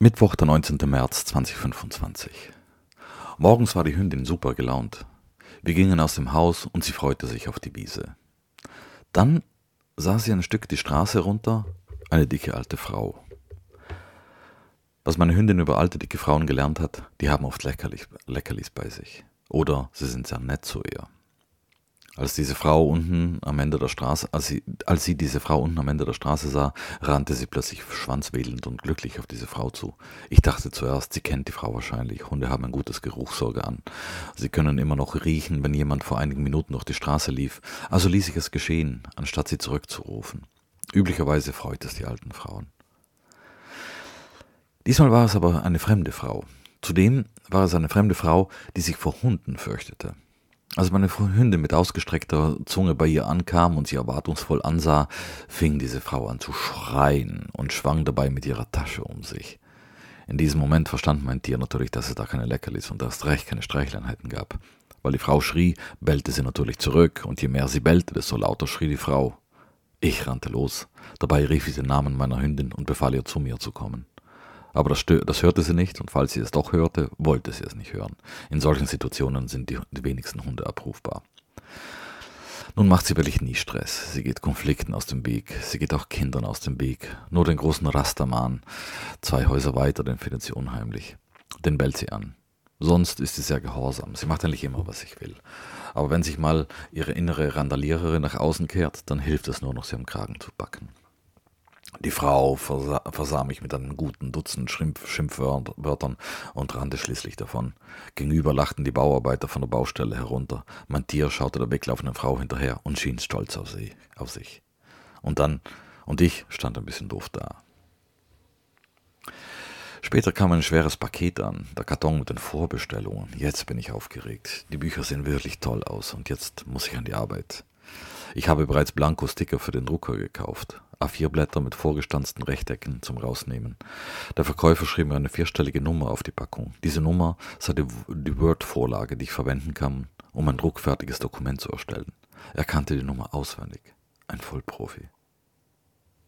Mittwoch, der 19. März 2025. Morgens war die Hündin super gelaunt. Wir gingen aus dem Haus und sie freute sich auf die Wiese. Dann sah sie ein Stück die Straße runter, eine dicke alte Frau. Was meine Hündin über alte, dicke Frauen gelernt hat, die haben oft Leckerlis bei sich. Oder sie sind sehr nett zu ihr. Als sie diese Frau unten am Ende der Straße sah, rannte sie plötzlich schwanzwedelnd und glücklich auf diese Frau zu. Ich dachte zuerst, sie kennt die Frau wahrscheinlich. Hunde haben ein gutes Geruchsorgan. Sie können immer noch riechen, wenn jemand vor einigen Minuten durch die Straße lief. Also ließ ich es geschehen, anstatt sie zurückzurufen. Üblicherweise freut es die alten Frauen. Diesmal war es aber eine fremde Frau. Zudem war es eine fremde Frau, die sich vor Hunden fürchtete. Als meine Hündin mit ausgestreckter Zunge bei ihr ankam und sie erwartungsvoll ansah, fing diese Frau an zu schreien und schwang dabei mit ihrer Tasche um sich. In diesem Moment verstand mein Tier natürlich, dass es da keine Leckerlis und erst recht keine Streichleinheiten gab. Weil die Frau schrie, bellte sie natürlich zurück und je mehr sie bellte, desto lauter schrie die Frau. Ich rannte los. Dabei rief ich den Namen meiner Hündin und befahl ihr, zu mir zu kommen. Aber das hörte sie nicht und falls sie es doch hörte, wollte sie es nicht hören. In solchen Situationen sind die wenigsten Hunde abrufbar. Nun macht sie wirklich nie Stress. Sie geht Konflikten aus dem Weg. Sie geht auch Kindern aus dem Weg. Nur den großen Rastermann, 2 Häuser weiter, den findet sie unheimlich. Den bellt sie an. Sonst ist sie sehr gehorsam. Sie macht eigentlich immer, was ich will. Aber wenn sich mal ihre innere Randaliererin nach außen kehrt, dann hilft es nur noch, sie am Kragen zu packen. Die Frau versah mich mit einem guten Dutzend Schimpfwörtern und rannte schließlich davon. Gegenüber lachten die Bauarbeiter von der Baustelle herunter. Mein Tier schaute der weglaufenden Frau hinterher und schien stolz auf sich. Und ich stand ein bisschen doof da. Später kam ein schweres Paket an, der Karton mit den Vorbestellungen. Jetzt bin ich aufgeregt. Die Bücher sehen wirklich toll aus und jetzt muss ich an die Arbeit. Ich habe bereits Blanko-Sticker für den Drucker gekauft. A4-Blätter mit vorgestanzten Rechtecken zum Rausnehmen. Der Verkäufer schrieb mir eine 4-stellige Nummer auf die Packung. Diese Nummer sei die Word-Vorlage, die ich verwenden kann, um ein druckfertiges Dokument zu erstellen. Er kannte die Nummer auswendig. Ein Vollprofi.